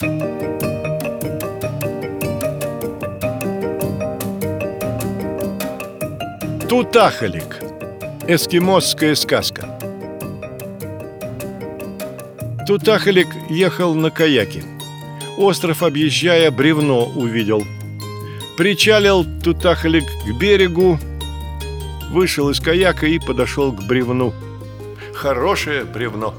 Тутахалик. Эскимосская сказка. Тутахалик ехал на каяке. Остров объезжая, бревно увидел. Причалил Тутахалик к берегу, вышел из каяка и подошел к бревну. Хорошее бревно.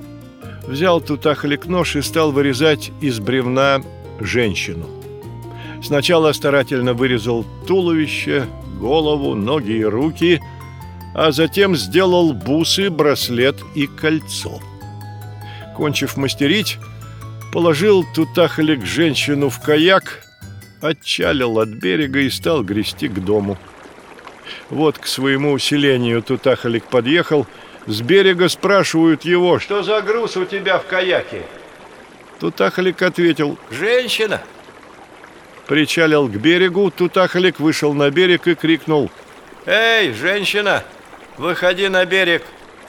Взял Тутахалик нож и стал вырезать из бревна женщину. Сначала старательно вырезал туловище, голову, ноги и руки, а затем сделал бусы, браслет и кольцо. Кончив мастерить, положил Тутахалик женщину в каяк, отчалил от берега и стал грести к дому. Вот к своему селению Тутахалик подъехал. С берега спрашивают его: «Что за груз у тебя в каяке?» Тутахалик ответил: «Женщина». Причалил к берегу, Тутахалик вышел на берег и крикнул: «Эй, женщина, выходи на берег!»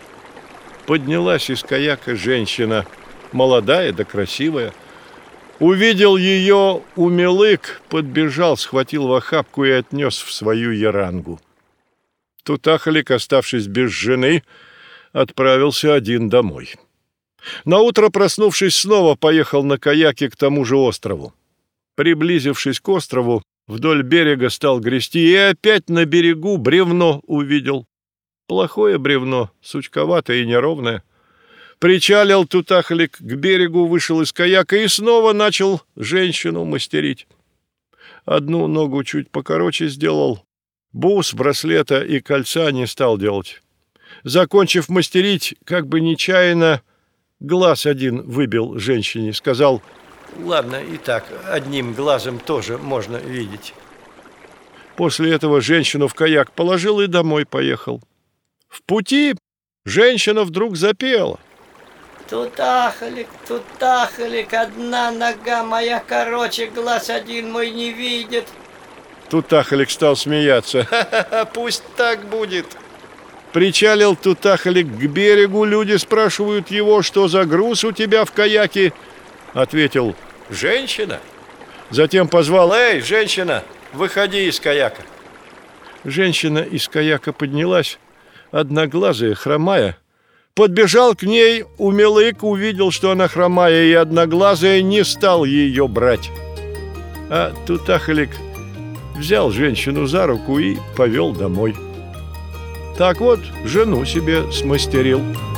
Поднялась из каяка женщина, молодая да красивая. Увидел ее Умелык, подбежал, схватил в охапку и отнес в свою ярангу. Тутахалик, оставшись без жены, отправился один домой. Наутро, проснувшись, снова поехал на каяке к тому же острову. Приблизившись к острову, вдоль берега стал грести и опять на берегу бревно увидел. Плохое бревно, сучковатое и неровное. Причалил Тутахалик к берегу, вышел из каяка и снова начал женщину мастерить. Одну ногу чуть покороче сделал, бус, браслета и кольца не стал делать. Закончив мастерить, как бы нечаянно, глаз один выбил женщине, сказал: «Ладно, и так, одним глазом тоже можно видеть». После этого женщину в каяк положил и домой поехал. В пути женщина вдруг запела: «Тутахалик, Тутахалик, одна нога моя короче, глаз один мой не видит». Тутахалик стал смеяться. «Ха-ха-ха, пусть так будет». Причалил Тутахалик к берегу, люди спрашивают его: «Что за груз у тебя в каяке?» Ответил: «Женщина». Затем позвал: «Эй, женщина, выходи из каяка». Женщина из каяка поднялась, одноглазая, хромая. Подбежал к ней Умелык, увидел, что она хромая и одноглазая, не стал ее брать. А Тутахалик взял женщину за руку и повел домой. Так вот, жену себе смастерил.